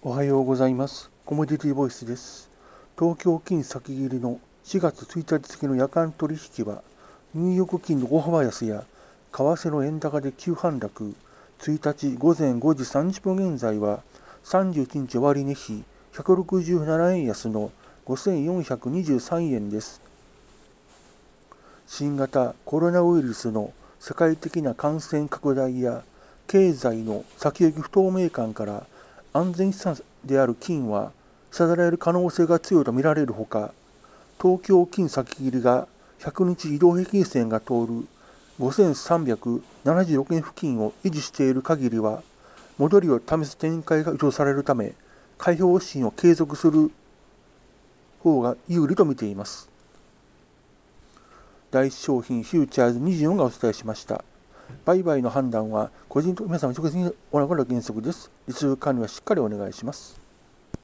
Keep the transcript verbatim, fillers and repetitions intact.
おはようございます。コモディティボイスです。東京金先切りのしがつついたち付の夜間取引は、ニューヨーク金の大幅安や、為替の円高で急反落、ついたち午前ごじさんじゅっぷん現在は、さんじゅういちにち終値比ひゃくろくじゅうななえん安のごせんよんひゃくにじゅうさんえんです。新型コロナウイルスの世界的な感染拡大や、経済の先行き不透明感から、安全資産である金は下支える可能性が強いとみられるほか、東京金先切りがひゃくにち移動平均線が通るごせんさんびゃくななじゅうろくえん付近を維持している限りは、戻りを試す展開が予想されるため、買い方針を継続する方が有利と見ています。第一商品フューチャーズにじゅうよんがお伝えしました。売買の判断は個人と皆様直接に行う原則です。リスク管理はしっかりお願いします。